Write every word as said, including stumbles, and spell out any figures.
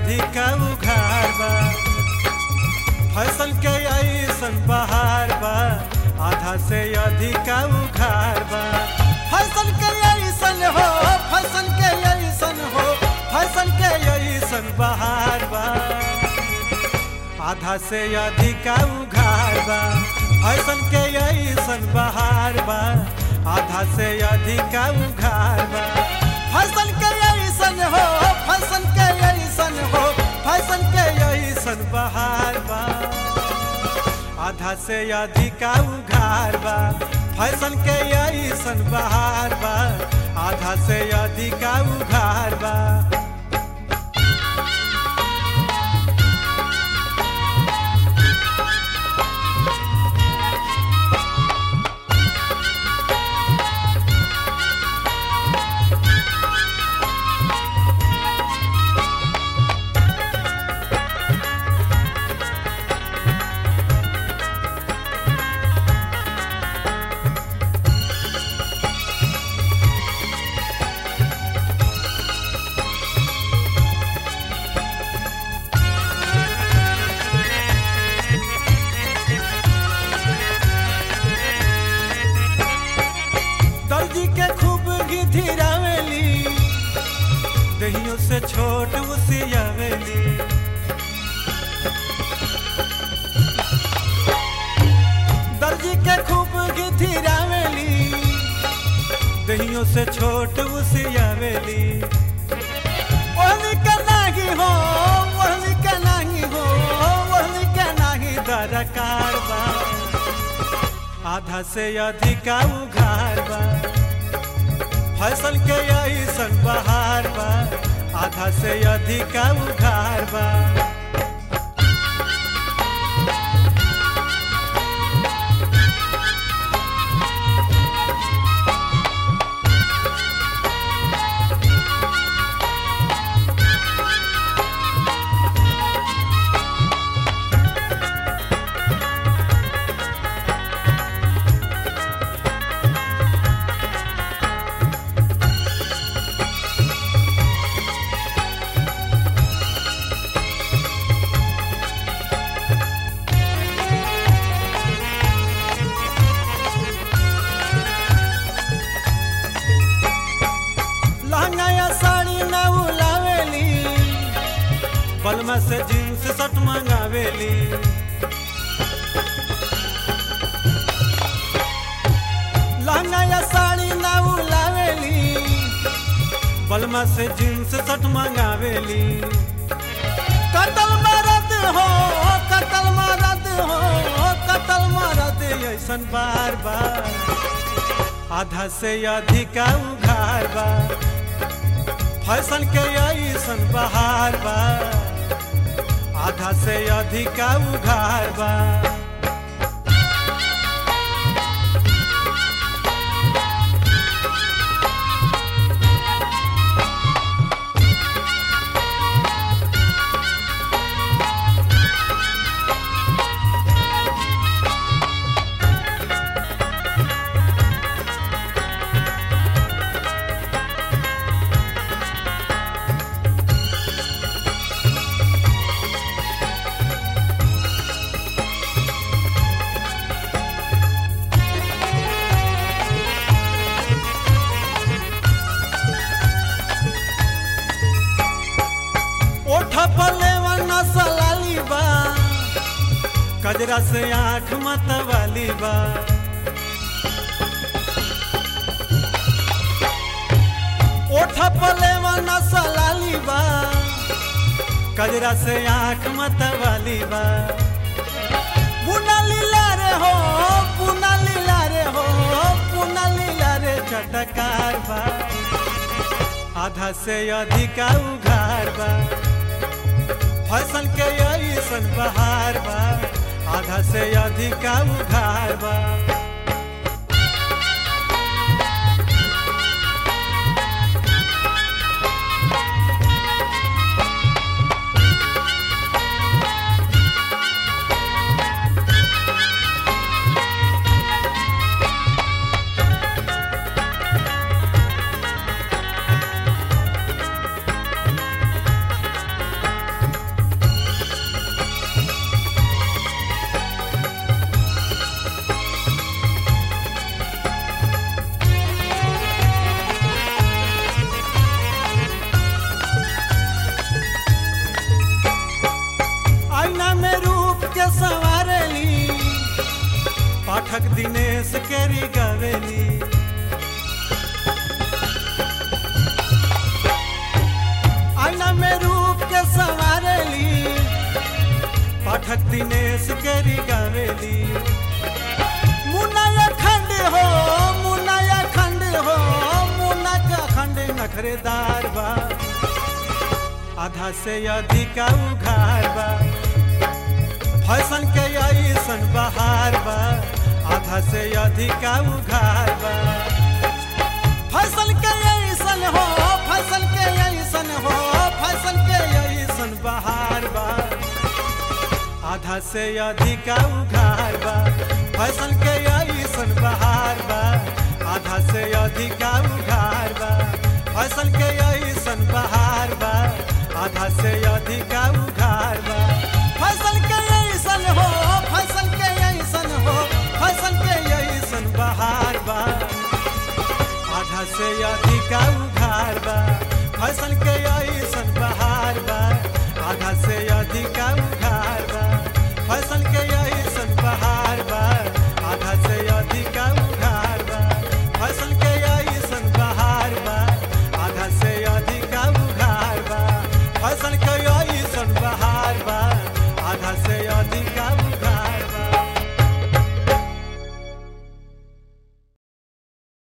अधिक उघार बा फैशन के ऐसन बहार बा आधा से अधिक उघार बा फैशन के ऐसन हो फैशन के ऐसन हो फैशन के ऐसन बहार बा आधा से अधिक उघार बा फैशन के ऐसन बहार बा आधा से अधिक उघार बा फैशन के ऐसन हो फैशन के ऐसन हो फैशन के ऐसन बहार बा आधा से अधिक उघार बा फैशन के ऐसन बहार बा आधा से अधिक उघार बा दहियों से छोट उसियावेली दर्जी के खूब गिथिरावेली दहियों से छोट उसियावेली ओहनी के नाही हो ओहनी के नाही हो ओहनी के नाही दरकार बा आधा से अधिक उघार बा फैशन के ऐसन बहार बा आधा से अधिक उघार बा बलमा से जींस शर्ट मंगावेली लहंगा या साड़ी ना उलावेली बलमा से जींस शर्ट मंगावेली कतल मरद हो कतल मरद हो कतल मरद ऐसन बार बार आधा से अधिक उघार बा फैशन के ऐसन बहार बा आधा से अधिक उघार बा कजरा से आँख मतवाली बा ओठा पलेवा नसलाली बा कजरा से आँख मतवाली बा पुना लीला रे हो पुना लीला रे हो पुना लीला रे चटकार बा आधा से अधिक उघार बा फैशन के ऐसन बहार बा आधा से अधिक उघार बा पाठक दिनेश केरी गवेली। आईना में रूप के संवारेली पाठक दिनेश केरी गवेली। मुन्ना खंड हो मुन्ना खंड हो मुन्ना का खंड नखरेदार बा आधा से अधिक उघार बा फैशन के ऐसन बहार बा आधा से अधिक उघार बा फैशन के ऐसन हो फैशन के ऐसन हो फैशन के ऐसन बहार बा आधा से अधिक उघार बा फैशन के ऐसन बहार बा आधा से अधिक उघार बा फैशन के ऐसन बहार बा आधा से अधिक उघार बा फैशन के ऐसन हो फैशन के ऐसन हो फैशन के ऐसन बहार बा आधा से अधिक उघार बा फैशन के ऐसन बहार बा आधा से अधिक उघार बा फैशन के ऐसन बहार बा आधा से अधिक उघार बा फैशन के ऐसन बहार बा आधा से अधिक उघार बा फैशन